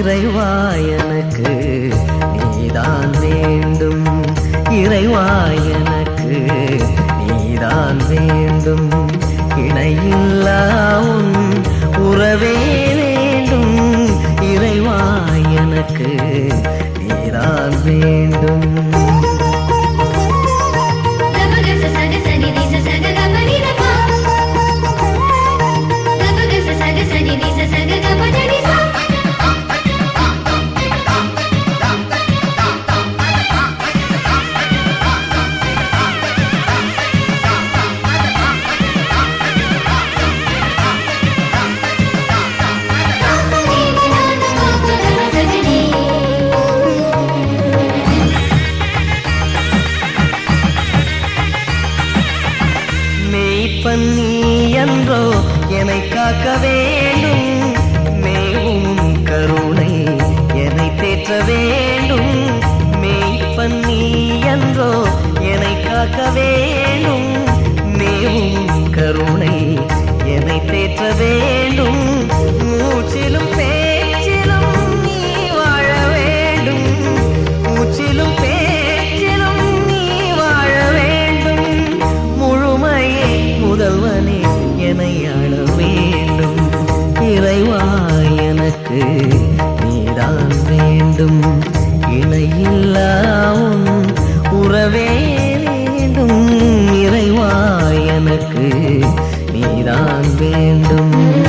இறைவா எனக்கு நீதான் வேண்டும், இறைவா எனக்கு நீதான் வேண்டும், இணையில்லா உன் உறவே வேண்டும், இறைவா எனக்கு நீதான் வேண்டும். நீ என்றோ என்னை காக்க வேண்டும், மேவும் கருணை என்னை தேற்ற வேண்டும், மேய்ப்பன் நீ என்றோ என்னை காக்க வேண்டும், மேவும் கருணை என்னை தேற்ற வேண்டும், மூச்சிலும் பேச்சிலும் நீ வாழ வேண்டும், மூச்சிலும் பேச்சிலும் நீ வாழ வேண்டும், முழுமையே முதல்வனே என்னை ஆள வேண்டும், இறைவா எனக்கு நீதான் வேண்டும், இணையில்லா உன் உறவே வேண்டும், இறைவா எனக்கு நீதான் வேண்டும்.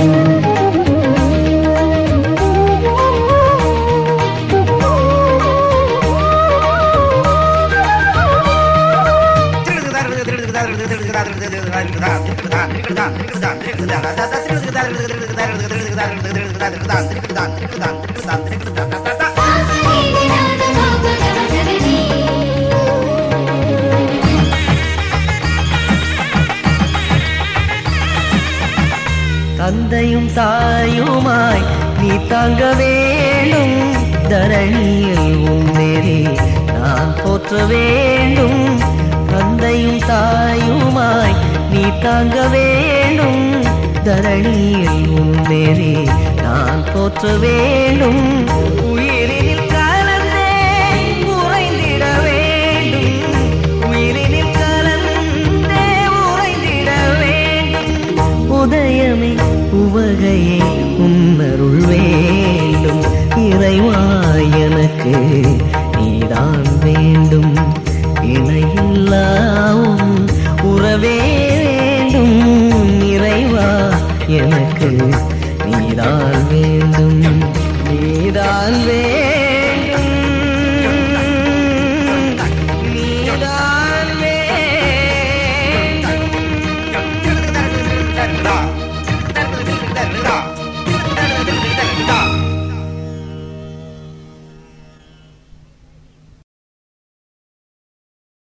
தந்தையும் தாயுமாய் நீ தாங்க வேண்டும், தரணியில் உன்னேறி நான் போற்ற வேண்டும், தந்தையும் தாயுமாய் நீ தாங்க வேண்டும், தரணியில் உன்னேறி நான் போற்ற வேண்டும், உயிரினில் கலந்தே உறைந்திட வேண்டும், உயிரினில் கலந்தே உறைந்திட வேண்டும், உதயமே உவகையே உன்னருள் வேண்டும், இறைவா எனக்கு நீதான் வேண்டும், இணையில்லா உன் உறவே வேண்டும், இறைவா எனக்கு நீதான் வேண்டும், நீதான் வேண்டும்.